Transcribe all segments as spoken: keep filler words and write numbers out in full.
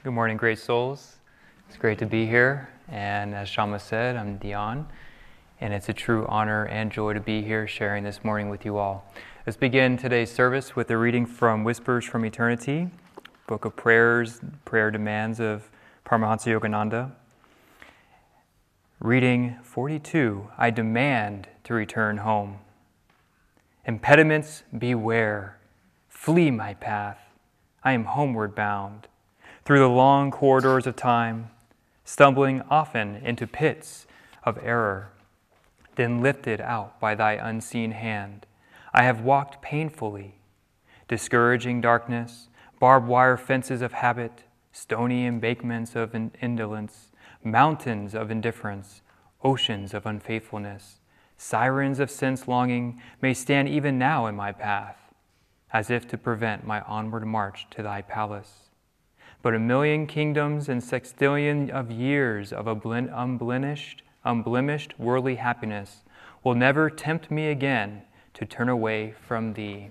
Good morning, great souls. It's great to be here. And as Shama said, I'm Dion. And it's a true honor and joy to be here sharing this morning with you all. Let's begin today's service with a reading from Whispers from Eternity, Book of Prayers, Prayer Demands of Paramahansa Yogananda. Reading forty-two, I demand to return home. Impediments beware, flee my path. I am homeward bound. Through the long corridors of time, stumbling often into pits of error, then lifted out by thy unseen hand, I have walked painfully, discouraging darkness, barbed wire fences of habit, stony embankments of indolence, mountains of indifference, oceans of unfaithfulness, sirens of sense longing may stand even now in my path, as if to prevent my onward march to thy palace. But a million kingdoms and sextillion of years of unblemished, unblemished worldly happiness will never tempt me again to turn away from thee.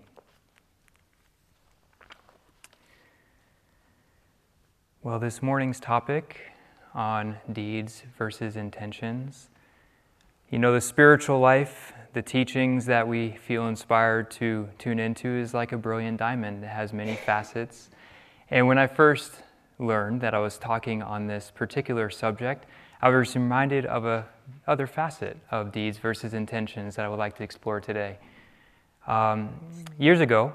Well, this morning's topic on deeds versus intentions. You know, the spiritual life, the teachings that we feel inspired to tune into is like a brilliant diamond. It has many facets. And when I first learned that I was talking on this particular subject, I was reminded of a other facet of deeds versus intentions that I would like to explore today. Um, years ago,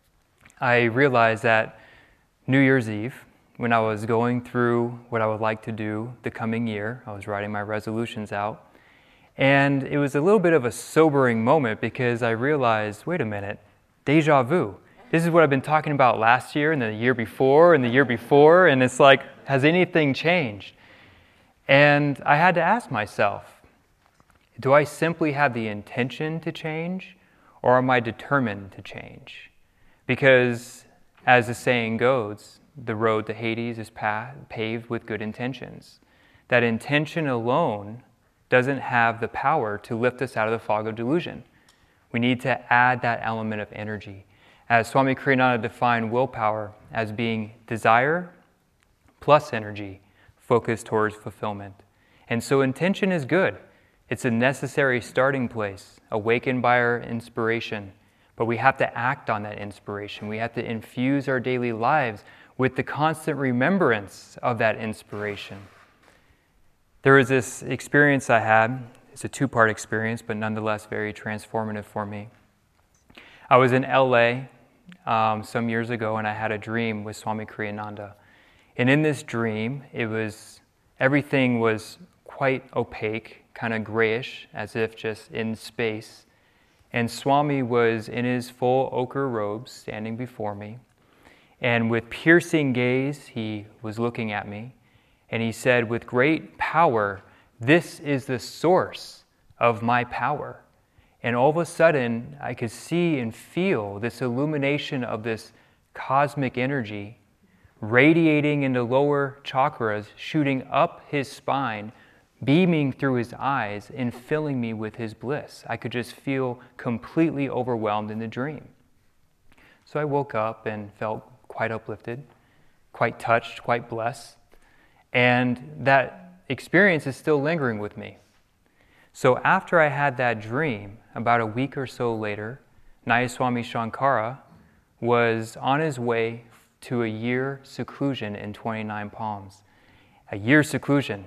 I realized that New Year's Eve, when I was going through what I would like to do the coming year, I was writing my resolutions out, and it was a little bit of a sobering moment because I realized, wait a minute, deja vu. This is what I've been talking about last year and the year before and the year before, and it's like, has anything changed? And I had to ask myself, do I simply have the intention to change, or am I determined to change? Because, as the saying goes, the road to Hades is paved with good intentions. That intention alone doesn't have the power to lift us out of the fog of delusion. We need to add that element of energy. As Swami Kriyananda defined willpower as being desire plus energy focused towards fulfillment. And so intention is good. It's a necessary starting place, awakened by our inspiration. But we have to act on that inspiration. We have to infuse our daily lives with the constant remembrance of that inspiration. There was this experience I had. It's a two-part experience, but nonetheless very transformative for me. I was in L A um, some years ago, and I had a dream with Swami Kriyananda. And in this dream, it was everything was quite opaque, kind of grayish, as if just in space. And Swami was in his full ochre robes, standing before me. And with piercing gaze, he was looking at me. And he said, with great power, this is the source of my power. And all of a sudden, I could see and feel this illumination of this cosmic energy radiating into lower chakras, shooting up his spine, beaming through his eyes, and filling me with his bliss. I could just feel completely overwhelmed in the dream. So I woke up and felt quite uplifted, quite touched, quite blessed. And that experience is still lingering with me. So after I had that dream, about a week or so later, Nayaswami Shankara was on his way to a year seclusion in twenty-nine Palms. A year seclusion.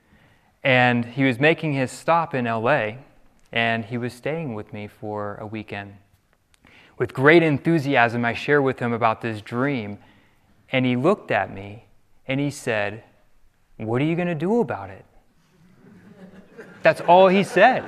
And he was making his stop in L A, and he was staying with me for a weekend. With great enthusiasm, I shared with him about this dream, and he looked at me and he said, "What are you going to do about it?" That's all he said.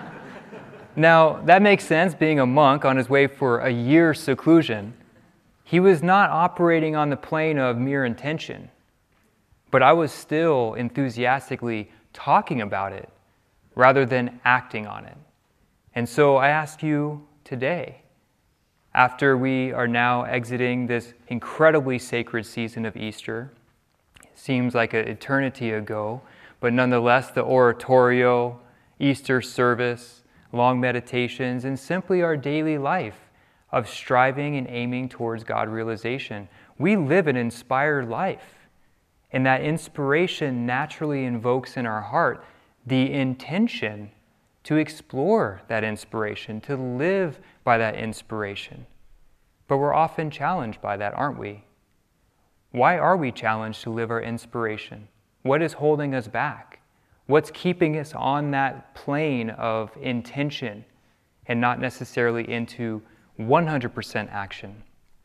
Now, that makes sense, being a monk on his way for a year's seclusion. He was not operating on the plane of mere intention, but I was still enthusiastically talking about it rather than acting on it. And so I ask you today, after we are now exiting this incredibly sacred season of Easter, seems like an eternity ago, but nonetheless the oratorio, Easter service, long meditations, and simply our daily life of striving and aiming towards God realization. We live an inspired life. And that inspiration naturally invokes in our heart the intention to explore that inspiration, to live by that inspiration. But we're often challenged by that, aren't we? Why are we challenged to live our inspiration? What is holding us back? What's keeping us on that plane of intention and not necessarily into one hundred percent action?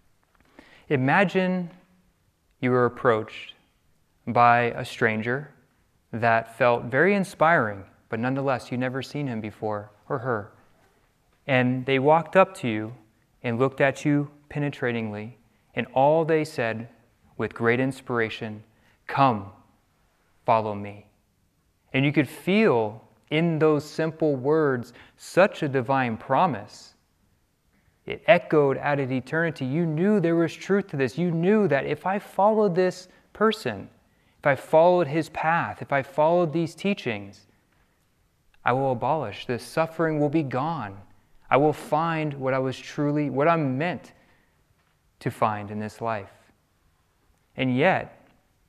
Imagine you were approached by a stranger that felt very inspiring, but nonetheless, you'd never seen him before or her. And they walked up to you and looked at you penetratingly, and all they said with great inspiration, "Come, follow me." And you could feel in those simple words such a divine promise. It echoed out of eternity. You knew there was truth to this. You knew that if I followed this person, if I followed his path, if I followed these teachings, I will abolish. This suffering will be gone. I will find what I was truly, what I'm meant to find in this life. And yet,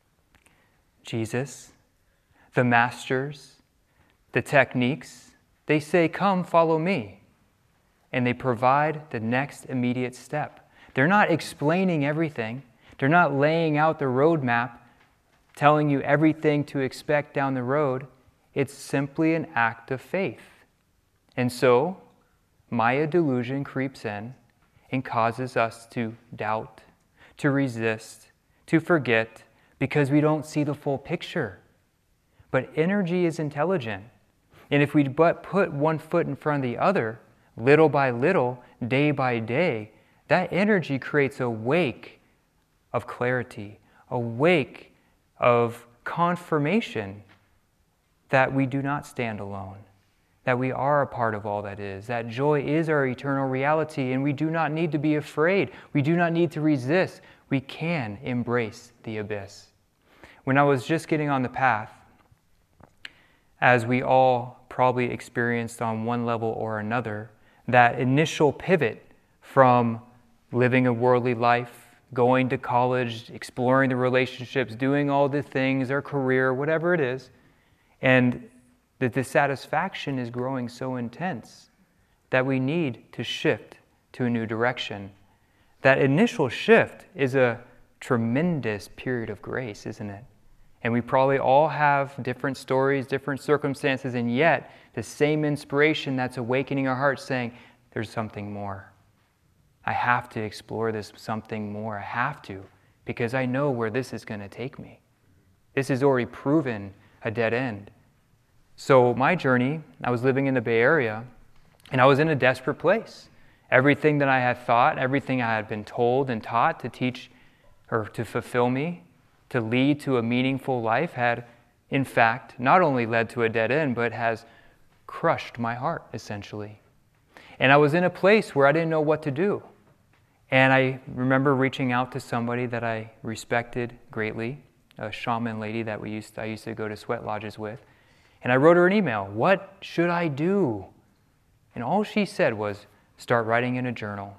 Jesus, the masters, the techniques, they say, "Come, follow me." And they provide the next immediate step. They're not explaining everything. They're not laying out the roadmap, telling you everything to expect down the road. It's simply an act of faith. And so, Maya delusion creeps in and causes us to doubt, to resist, to forget, because we don't see the full picture. But energy is intelligent. And if we but put one foot in front of the other, little by little, day by day, that energy creates a wake of clarity, a wake of confirmation that we do not stand alone, that we are a part of all that is, that joy is our eternal reality, and we do not need to be afraid. We do not need to resist. We can embrace the abyss. When I was just getting on the path, as we all probably experienced on one level or another, that initial pivot from living a worldly life, going to college, exploring the relationships, doing all the things, our career, whatever it is, and the dissatisfaction is growing so intense that we need to shift to a new direction. That initial shift is a tremendous period of grace, isn't it? And we probably all have different stories, different circumstances, and yet the same inspiration that's awakening our hearts saying, there's something more. I have to explore this something more. I have to, because I know where this is going to take me. This is already proven a dead end. So my journey, I was living in the Bay Area, and I was in a desperate place. Everything that I had thought, everything I had been told and taught to teach or to fulfill me, to lead to a meaningful life, had, in fact, not only led to a dead end, but has crushed my heart, essentially. And I was in a place where I didn't know what to do. And I remember reaching out to somebody that I respected greatly, a shaman lady that we used to, I used to go to sweat lodges with. And I wrote her an email. What should I do? And all she said was, start writing in a journal.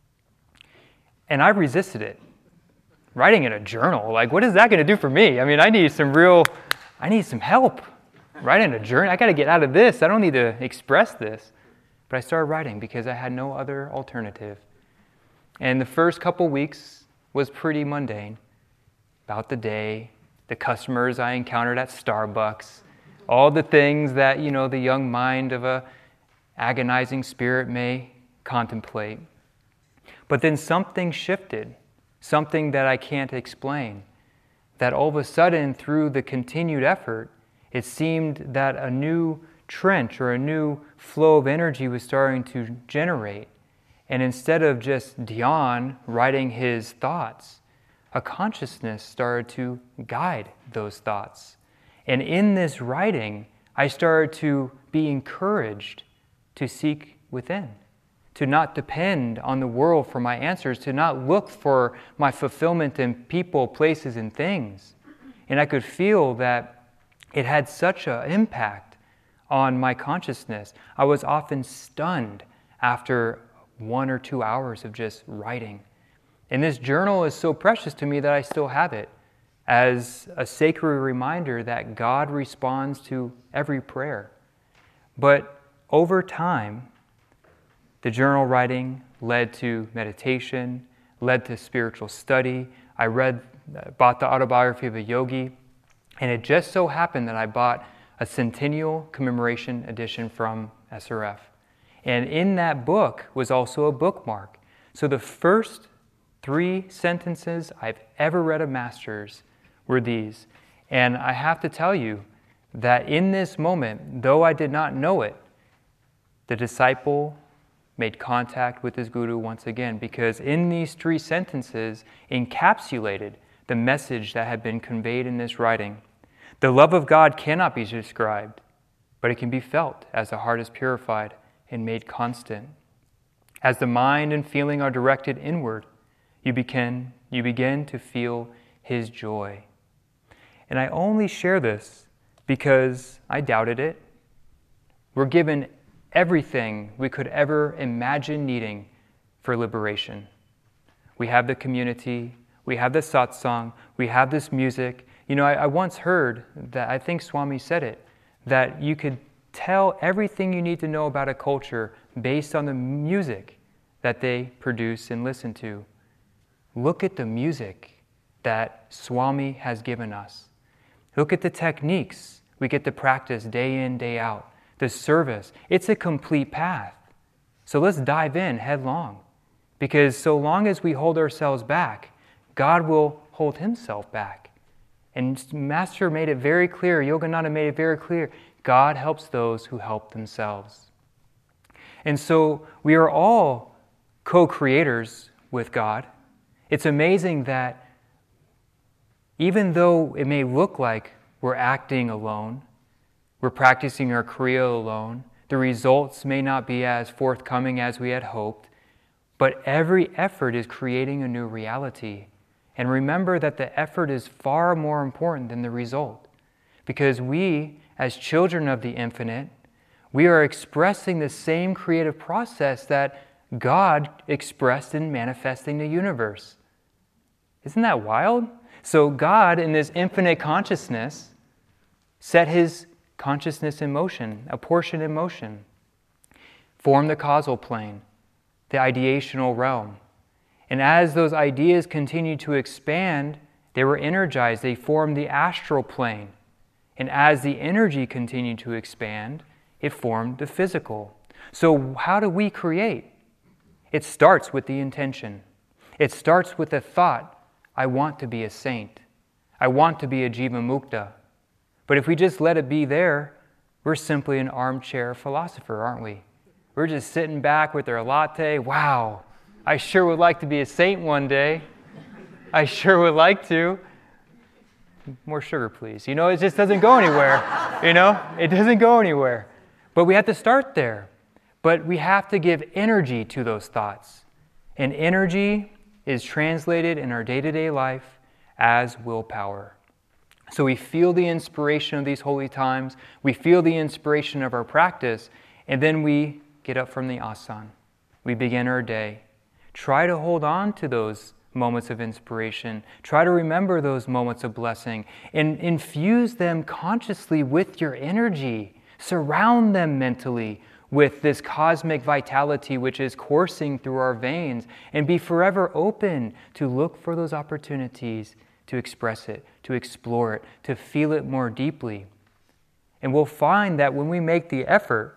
And I resisted it. Writing in a journal, like, what is that going to do for me? I mean, I need some real, I need some help. Writing a journal, I got to get out of this. I don't need to express this. But I started writing because I had no other alternative. And the first couple weeks was pretty mundane. About the day, the customers I encountered at Starbucks, all the things that, you know, the young mind of a agonizing spirit may contemplate. But then something shifted, something that I can't explain, that all of a sudden, through the continued effort, it seemed that a new trench or a new flow of energy was starting to generate. And instead of just Dion writing his thoughts, a consciousness started to guide those thoughts. And in this writing, I started to be encouraged to seek within, to not depend on the world for my answers, to not look for my fulfillment in people, places, and things. And I could feel that it had such an impact on my consciousness. I was often stunned after one or two hours of just writing. And this journal is so precious to me that I still have it. as a sacred reminder that God responds to every prayer. But over time, the journal writing led to meditation, led to spiritual study. I read, bought the autobiography of a yogi, and it just so happened that I bought a centennial commemoration edition from S R F. And in that book was also a bookmark. So the first three sentences I've ever read of Masters were these. And I have to tell you that in this moment, though I did not know it, the disciple made contact with his guru once again, because in these three sentences encapsulated the message that had been conveyed in this writing. The love of God cannot be described, but it can be felt as the heart is purified and made constant. As the mind and feeling are directed inward, you begin, you begin to feel His joy. And I only share this because I doubted it. We're given everything we could ever imagine needing for liberation. We have the community, we have the satsang, we have this music. You know, I, I once heard that, I think Swami said it, that you could tell everything you need to know about a culture based on the music that they produce and listen to. Look at the music that Swami has given us. Look at the techniques we get to practice day in, day out. The service, it's a complete path. So let's dive in headlong. Because so long as we hold ourselves back, God will hold Himself back. And Master made it very clear, Yogananda made it very clear, God helps those who help themselves. And so we are all co-creators with God. It's amazing that even though it may look like we're acting alone, we're practicing our Kriya alone, the results may not be as forthcoming as we had hoped, but every effort is creating a new reality. And remember that the effort is far more important than the result. Because we, as children of the infinite, we are expressing the same creative process that God expressed in manifesting the universe. Isn't that wild? So God, in this infinite consciousness, set His consciousness in motion, a portion in motion, formed the causal plane, the ideational realm. And as those ideas continued to expand, they were energized, they formed the astral plane. And as the energy continued to expand, it formed the physical. So how do we create? It starts with the intention. It starts with the thought, I want to be a saint. I want to be a Jiva Mukta. But if we just let it be there, we're simply an armchair philosopher, aren't we? We're just sitting back with our latte. Wow, I sure would like to be a saint one day. I sure would like to. More sugar, please. You know, it just doesn't go anywhere. You know, it doesn't go anywhere. But we have to start there. But we have to give energy to those thoughts. And energy is translated in our day-to-day life as willpower. So we feel the inspiration of these holy times, we feel the inspiration of our practice, and then we get up from the asana. We begin our day. Try to hold on to those moments of inspiration. Try to remember those moments of blessing and infuse them consciously with your energy. Surround them mentally with this cosmic vitality which is coursing through our veins, and be forever open to look for those opportunities to express it, to explore it, to feel it more deeply. And we'll find that when we make the effort,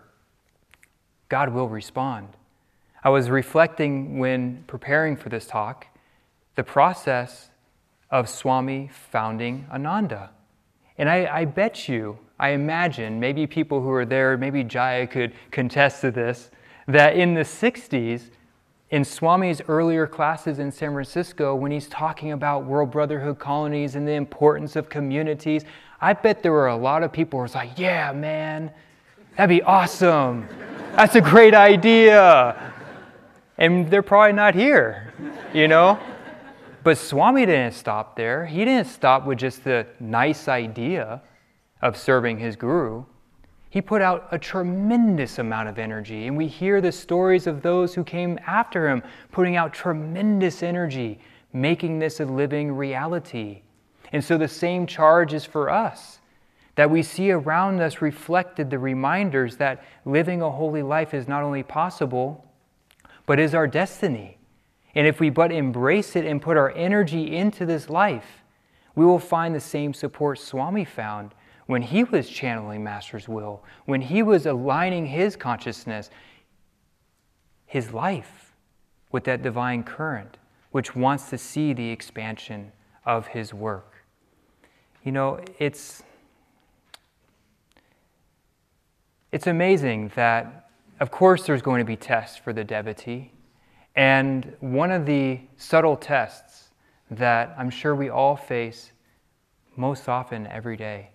God will respond. I was reflecting when preparing for this talk, the process of Swami founding Ananda. And I, I bet you, I imagine, maybe people who are there, maybe Jaya could contest to this, that in the sixties, in Swami's earlier classes in San Francisco, when he's talking about World Brotherhood colonies and the importance of communities, I bet there were a lot of people who were like, yeah, man, that'd be awesome. That's a great idea. And they're probably not here, you know? But Swami didn't stop there. He didn't stop with just the nice idea of serving his guru. He put out a tremendous amount of energy, and we hear the stories of those who came after him, putting out tremendous energy, making this a living reality. And so the same charge is for us, that we see around us reflected the reminders that living a holy life is not only possible, but is our destiny. And if we but embrace it and put our energy into this life, we will find the same support Swami found when he was channeling Master's will, when he was aligning his consciousness, his life, with that divine current, which wants to see the expansion of his work. You know, it's, it's amazing that, of course, there's going to be tests for the devotee. And one of the subtle tests that I'm sure we all face most often every day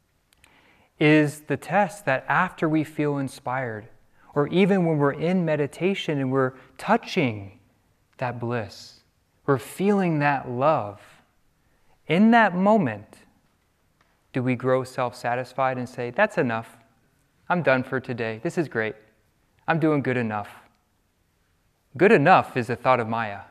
is the test that after we feel inspired, or even when we're in meditation and we're touching that bliss, we're feeling that love, in that moment, do we grow self-satisfied and say, that's enough, I'm done for today, this is great, I'm doing good enough. Good enough is a thought of Maya.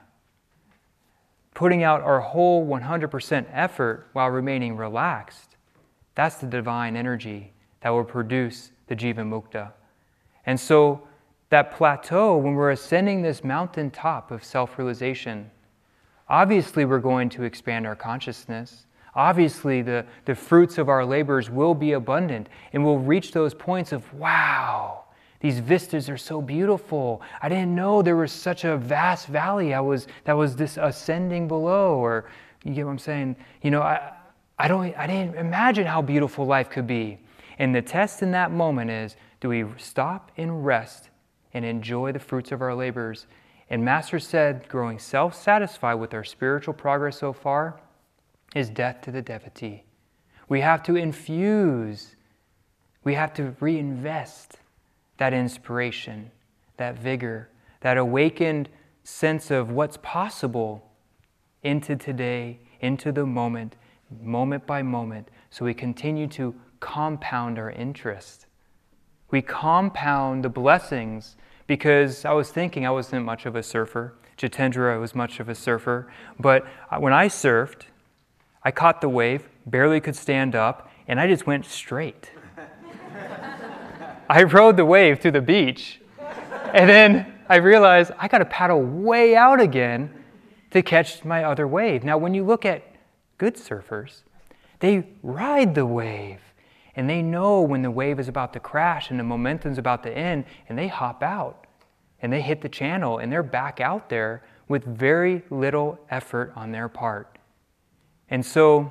Putting out our whole one hundred percent effort while remaining relaxed, that's the divine energy that will produce the Jiva Mukta. And so that plateau, when we're ascending this mountaintop of self-realization, obviously we're going to expand our consciousness. Obviously the, the fruits of our labors will be abundant, and we'll reach those points of, wow, these vistas are so beautiful. I didn't know there was such a vast valley I was that was this ascending below. Or, you get what I'm saying? You know, I, I don't I didn't imagine how beautiful life could be. And the test in that moment is, do we stop and rest and enjoy the fruits of our labors? And Master said, growing self-satisfied with our spiritual progress so far is death to the devotee. We have to infuse, we have to reinvest that inspiration, that vigor, that awakened sense of what's possible into today, into the moment, moment by moment, so we continue to compound our interest. We compound the blessings, because I was thinking I wasn't much of a surfer. Jitendra was much of a surfer. But when I surfed, I caught the wave, barely could stand up, and I just went straight. I rode the wave to the beach, and then I realized I got to paddle way out again to catch my other wave. Now, when you look at good surfers, they ride the wave, and they know when the wave is about to crash and the momentum's about to end, and they hop out, and they hit the channel, and they're back out there with very little effort on their part. And so,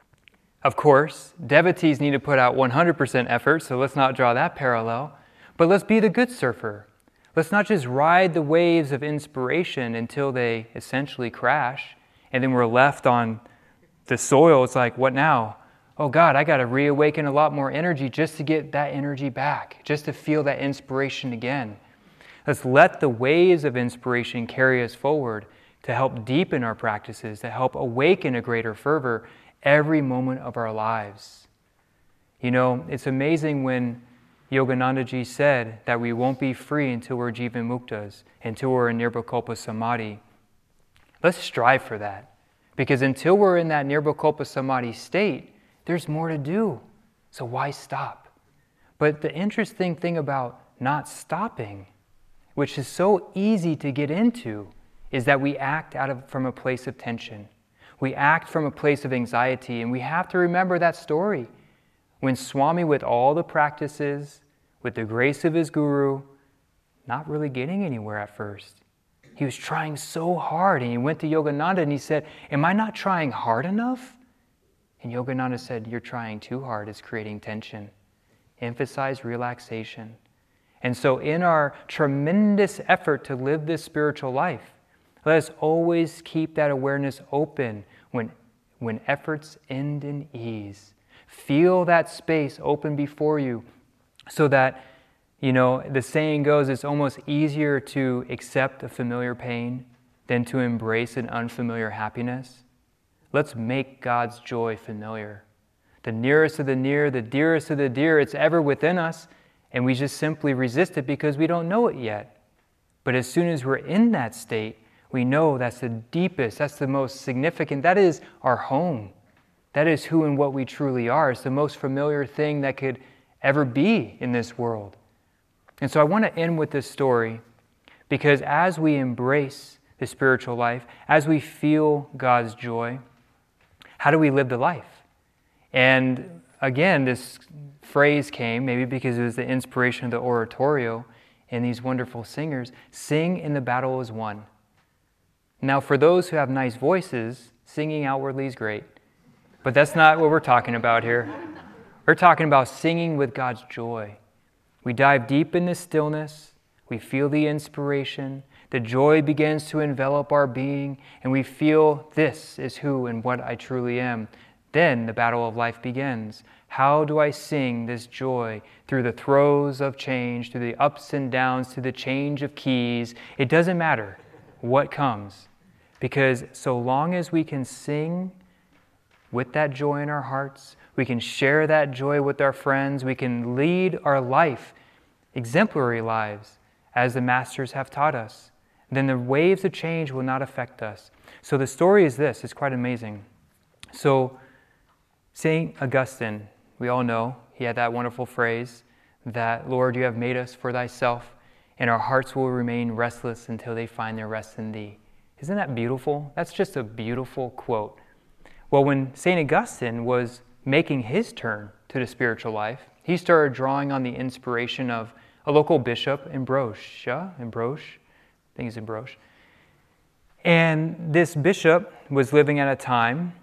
of course, devotees need to put out one hundred percent effort, so let's not draw that parallel. But let's be the good surfer. Let's not just ride the waves of inspiration until they essentially crash, and then we're left on the soil. It's like, what now? Oh God, I got to reawaken a lot more energy just to get that energy back, just to feel that inspiration again. Let's let the waves of inspiration carry us forward to help deepen our practices, to help awaken a greater fervor every moment of our lives. You know, it's amazing when Yoganandaji said that we won't be free until we're Jiva Muktas, until we're in Nirvikalpa Samadhi. Let's strive for that, because until we're in that Nirvikalpa Samadhi state, there's more to do. So why stop? But the interesting thing about not stopping, which is so easy to get into, is that we act out of from a place of tension. We act from a place of anxiety, and we have to remember that story. When Swami, with all the practices, with the grace of his guru, not really getting anywhere at first. He was trying so hard, and he went to Yogananda and he said, am I not trying hard enough? And Yogananda said, you're trying too hard, it's creating tension. Emphasize relaxation. And so in our tremendous effort to live this spiritual life, let us always keep that awareness open when, when efforts end in ease. Feel that space open before you so that, you know, the saying goes, it's almost easier to accept a familiar pain than to embrace an unfamiliar happiness. Let's make God's joy familiar. The nearest of the near, the dearest of the dear, it's ever within us, and we just simply resist it because we don't know it yet. But as soon as we're in that state, we know that's the deepest, that's the most significant, that is our home. That is who and what we truly are. It's the most familiar thing that could ever be in this world. And so I want to end with this story because as we embrace the spiritual life, as we feel God's joy, how do we live the life? And again, this phrase came, maybe because it was the inspiration of the oratorio and these wonderful singers, sing in the battle is won. Now, for those who have nice voices, singing outwardly is great. But that's not what we're talking about here. We're talking about singing with God's joy. We dive deep in the stillness. We feel the inspiration. The joy begins to envelop our being. And we feel this is who and what I truly am. Then the battle of life begins. How do I sing this joy through the throes of change, through the ups and downs, through the change of keys? It doesn't matter what comes. Because so long as we can sing with that joy in our hearts, we can share that joy with our friends, we can lead our life, exemplary lives, as the masters have taught us, then the waves of change will not affect us. So the story is this, it's quite amazing. So Saint Augustine, we all know, he had that wonderful phrase that, Lord, you have made us for thyself, and our hearts will remain restless until they find their rest in thee. Isn't that beautiful? That's just a beautiful quote. Well, when Saint Augustine was making his turn to the spiritual life, he started drawing on the inspiration of a local bishop, Ambrose, Ambrose, I think it's Ambrose. And this bishop was living at a time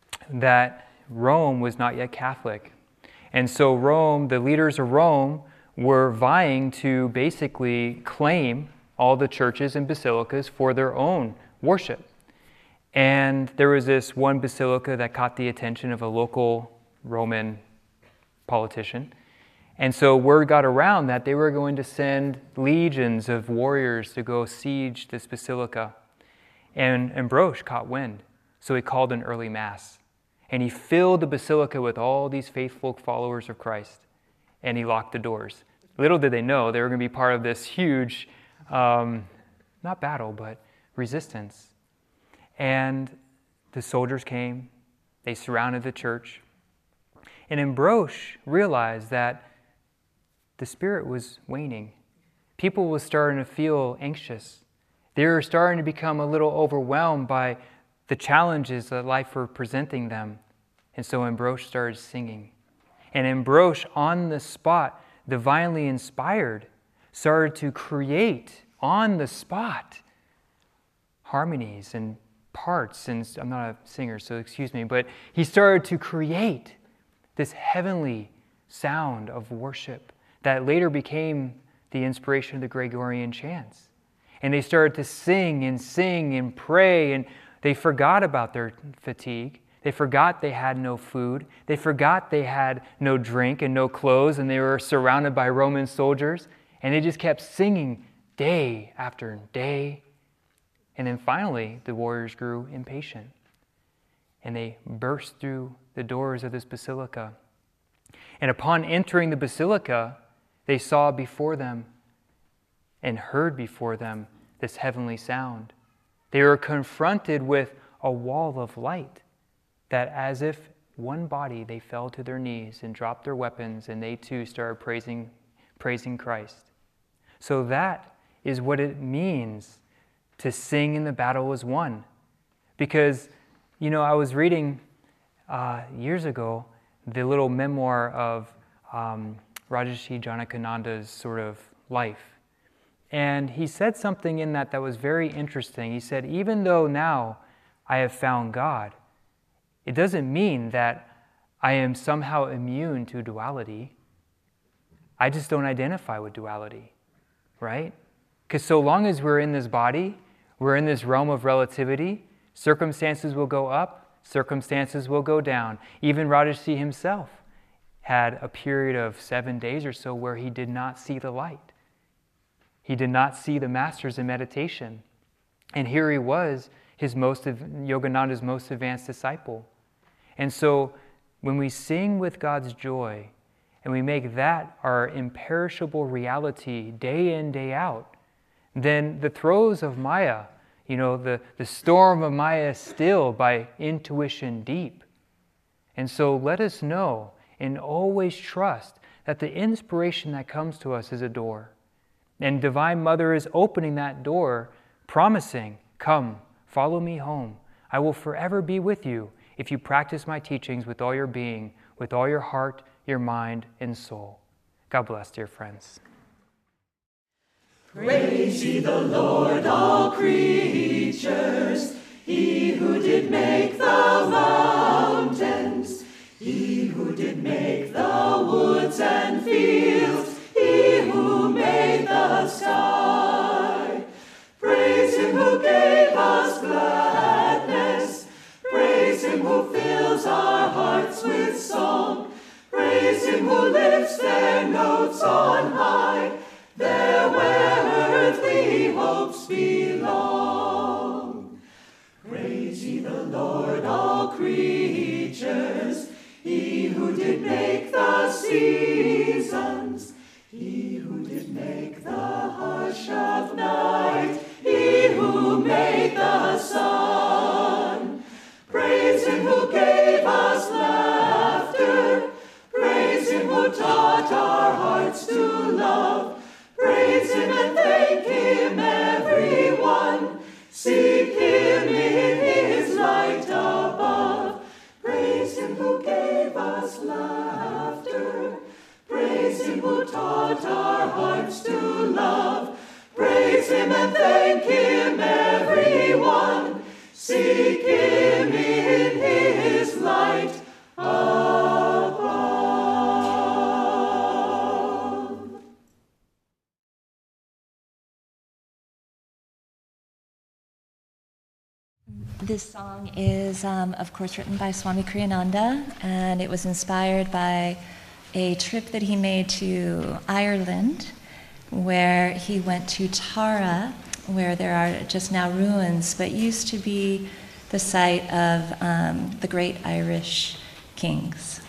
that Rome was not yet Catholic. And so Rome, the leaders of Rome, were vying to basically claim all the churches and basilicas for their own worship. And there was this one basilica that caught the attention of a local Roman politician. And so word got around that they were going to send legions of warriors to go siege this basilica. And Ambrose caught wind, so he called an early mass. And he filled the basilica with all these faithful followers of Christ. And he locked the doors. Little did they know they were going to be part of this huge, um, not battle, but resistance. And the soldiers came, they surrounded the church. And Ambrose realized that the spirit was waning. People were starting to feel anxious. They were starting to become a little overwhelmed by the challenges that life were presenting them. And so Ambrose started singing. And Ambrose, on the spot, divinely inspired, started to create on the spot harmonies and parts. And I'm not a singer, so excuse me, but he started to create this heavenly sound of worship that later became the inspiration of the Gregorian chants. And they started to sing and sing and pray, and they forgot about their fatigue. They forgot they had no food. They forgot they had no drink and no clothes, and they were surrounded by Roman soldiers. And they just kept singing day after day. And then finally, the warriors grew impatient. And they burst through the doors of this basilica. And upon entering the basilica, they saw before them and heard before them this heavenly sound. They were confronted with a wall of light that, as if one body, they fell to their knees and dropped their weapons, and they too started praising, praising Christ. So that is what it means to sing in the battle is won. Because, you know, I was reading uh, years ago the little memoir of um, Rajarshi Janakananda's sort of life. And he said something in that that was very interesting. He said, even though now I have found God, it doesn't mean that I am somehow immune to duality. I just don't identify with duality, right? Because so long as we're in this body, we're in this realm of relativity, circumstances will go up, circumstances will go down. Even Rajarshi himself had a period of seven days or so where he did not see the light. He did not see the masters in meditation. And here he was, his most, Yogananda's most advanced disciple. And so when we sing with God's joy and we make that our imperishable reality day in, day out, then the throes of Maya, you know, the, the storm of Maya is stilled by intuition deep. And so let us know and always trust that the inspiration that comes to us is a door. And Divine Mother is opening that door, promising, "Come, follow me home. I will forever be with you if you practice my teachings with all your being, with all your heart, your mind, and soul." God bless, dear friends. Praise ye the Lord, all creatures, He who did make the mountains, He who did make the woods and fields, He who made the sky. Praise Him who gave us gladness, praise Him who fills our hearts with song, praise Him who lifts their notes on high, there where earthly hopes belong. Praise ye the Lord, all creatures, He who did make the seasons, He who did make the hush of night, He who made the sun. Praise Him who gave us laughter, praise Him who taught our hearts to love, praise Him and thank Him, everyone. Seek Him in His light above. Praise Him who gave us laughter. Praise Him who taught our hearts to love. Praise Him and thank Him, everyone. Seek Him in His light above. This song is, um, of course, written by Swami Kriyananda, and it was inspired by a trip that he made to Ireland, where he went to Tara, where there are just now ruins, but used to be the site of um, the great Irish kings.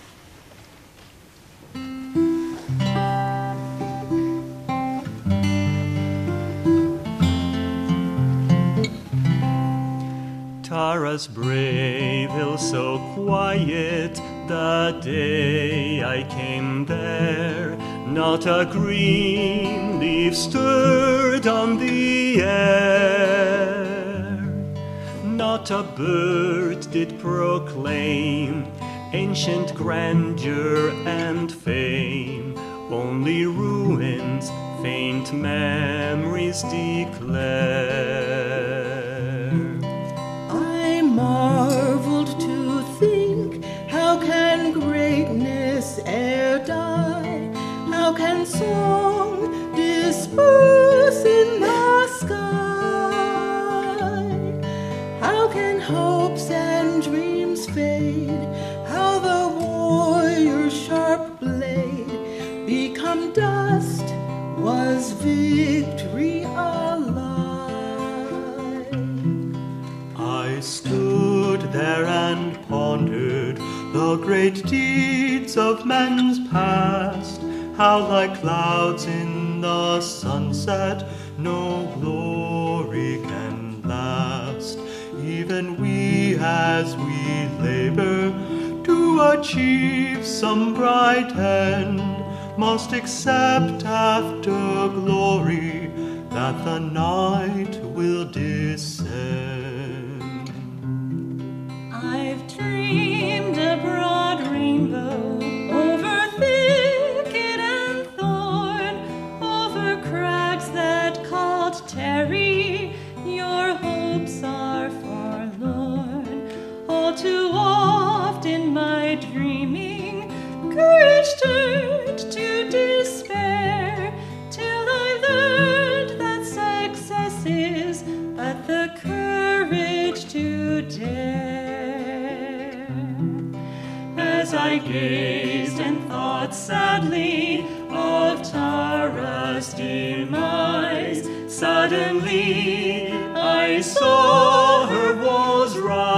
Tara's brave hill so quiet, the day I came there, not a green leaf stirred on the air, not a bird did proclaim ancient grandeur and fame, only ruins, faint memories declare. Marveled to think, how can greatness e'er die? How can song disperse in the sky? How can hopes and dreams fade? How the warrior's sharp blade become dust? Was victory alive? I stood there and pondered the great deeds of men's past, how like clouds in the sunset no glory can last. Even we, as we labor to achieve some bright end, must accept after glory that the night will descend. I've dreamed a broad rainbow over thicket and thorn, over crags that called tarry, your hopes are forlorn. All too oft in my dreaming, courage turned to despair, till I learned that success is but the courage to dare. As I gazed and thought sadly of Tara's demise, suddenly I saw her walls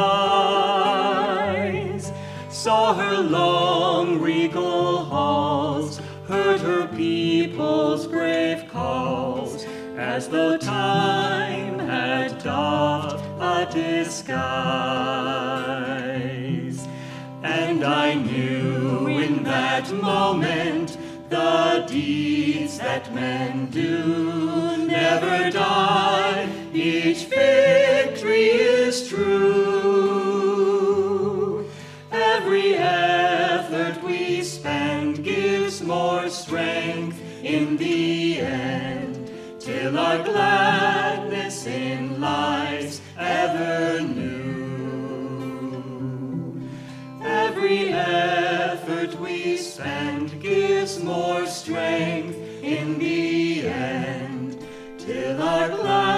rise, saw her long regal halls, heard her people's brave calls, as though time had doffed a disguise. And I knew in that moment the deeds that men do never die. Each victory is true. Every effort we spend gives more strength in the end, till our gladness in life's ever new. Every effort we spend gives more strength in the end, till our gladness